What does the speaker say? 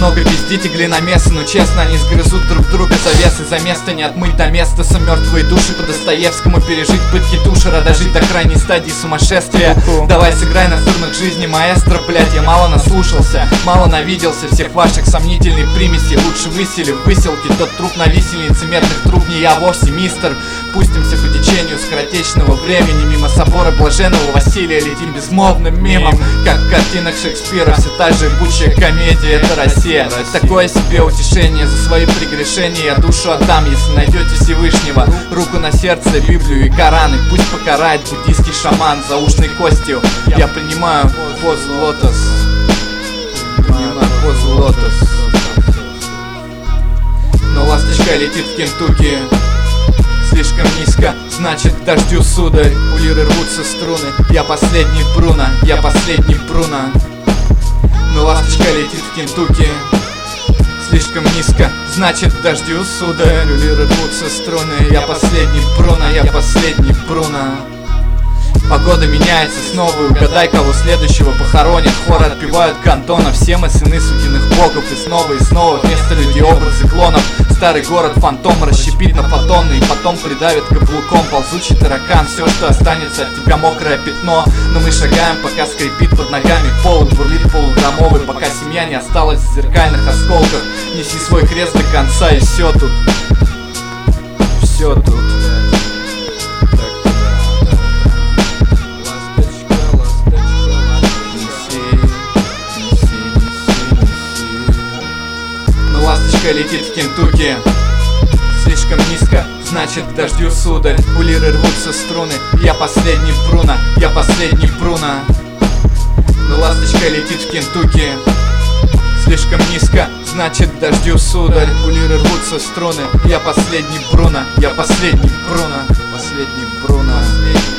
много пиздите глиномесы, но честно они сгрызут друг друга завесы. За место не отмыть до места, мертвые души по Достоевскому. Пережить пытки тушера, дожить до крайней стадии сумасшествия. Давай сыграй на струнах жизни, маэстро. Блять, я мало наслушался, мало навиделся всех ваших сомнительных примесей. Лучше высели в выселке тот труп на висельнице медных труб. Не я вовсе, мистер. Пустимся по течению скоротечного времени. Мимо собора блаженного Василия летим безмолвным мимом. Как в картинах Шекспира, все та же ебучая комедия. Это Россия. Такое себе утешение за свои прегрешения. Я душу отдам, если найдете Всевышнего. Руку на сердце, Библию и Коран. И пусть покарает буддийский шаман за ушной костью. Я принимаю позу лотос. Принимаю позу лотос. Но ласточка летит в Кентукки слишком низко, значит к дождю, сударь. У лиры рвутся струны. Я последний Бруно, я последний Бруно. Но ласточка летит в Кентукки слишком низко, значит к дождю, сударь. У лиры рвутся струны. Я последний Бруно, я последний Бруно. Погода меняется снова, и угадай, кого следующего похоронят. Хоры отпевают кантона, все мы сыны сукиных богов. И снова вместо людей образы клонов. Старый город фантом расщепит на фотоны, и потом придавит каблуком ползучий таракан. Все, что останется от тебя, мокрое пятно. Но мы шагаем, пока скрипит под ногами пол. Бурлит полуграммовый, пока семья не осталась в зеркальных осколках. Неси свой крест до конца, и все тут. Все тут. Ласточка летит в Кентукки слишком низко, значит к дождю, сударь. У лиры рвутся струны. Я последний Бруно, я последний Бруно. Но ласточка летит в Кентукки слишком низко, значит к дождю, сударь. У лиры рвутся струны. Я последний Бруно, я последний Бруно. Последний Бруно.